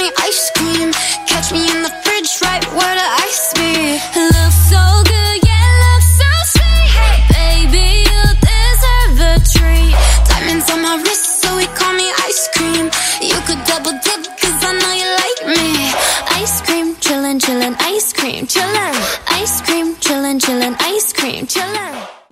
ice cream. Catch me in the fridge, right where the ice be. Looks so good, yeah, looks so sweet. Baby, you deserve a treat. Diamonds on my wrist, so he call me ice cream. You could double dip, cause I know you like me. Ice cream, chillin', chillin', ice cream, chillin'.